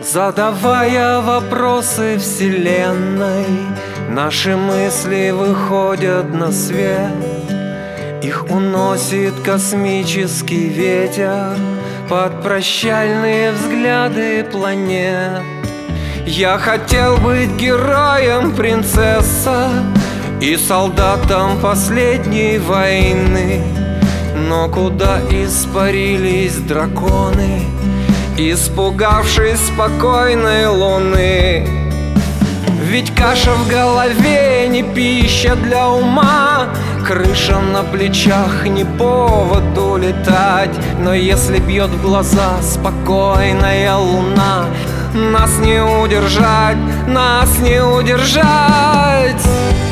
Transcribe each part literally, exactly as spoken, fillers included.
Задавая вопросы вселенной, наши мысли выходят на свет. Их уносит космический ветер под прощальные взгляды планет. Я хотел быть героем, принцесса, и солдатом последней войны. Но куда испарились драконы, испугавшись спокойной луны? Ведь каша в голове не пища для ума, крыша на плечах не повод улетать. Но если бьет в глаза спокойная луна, нас не удержать, нас не удержать.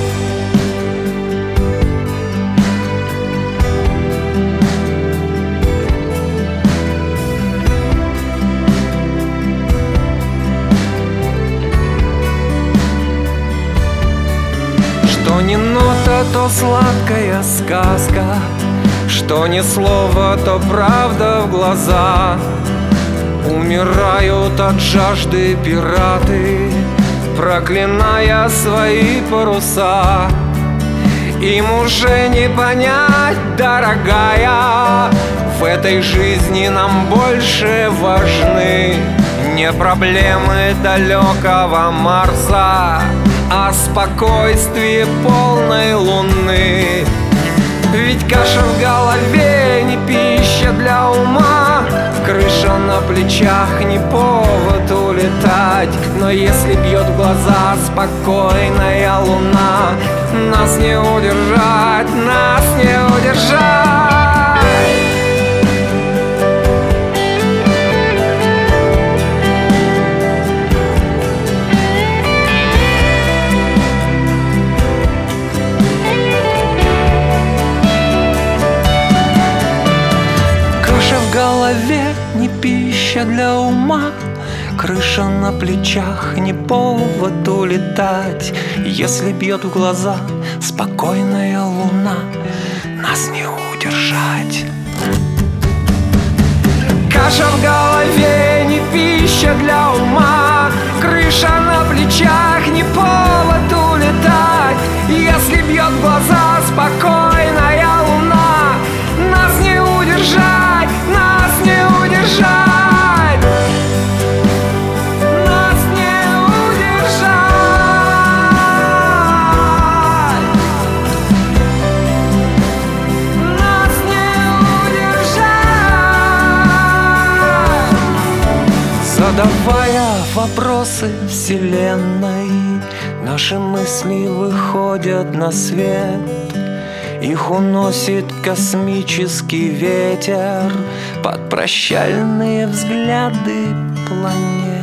Что ни нота, то сладкая сказка, что ни слово, то правда в глаза. Умирают от жажды пираты, проклиная свои паруса. Им уже не понять, дорогая, в этой жизни нам больше важны не проблемы далекого Марса, а спокойствие полной луны. Ведь каша в голове не пища для ума, крыша на плечах не повод улетать. Но если бьет в глаза спокойная луна, нас не удержать, нас не удержать. В голове не пища для ума, крыша на плечах не повод улетать. Если бьет в глаза спокойная луна, нас не удержать. Каша в голове не пища для ума, крыша на плечах не повод улетать. Если бьет в глаза спокойная луна, нас не удержать, нас не удержать. Нас не удержать. Нас не удержать. Задавая вопросы вселенной, наши мысли выходят на свет. Их уносит космический ветер под прощальные взгляды планет.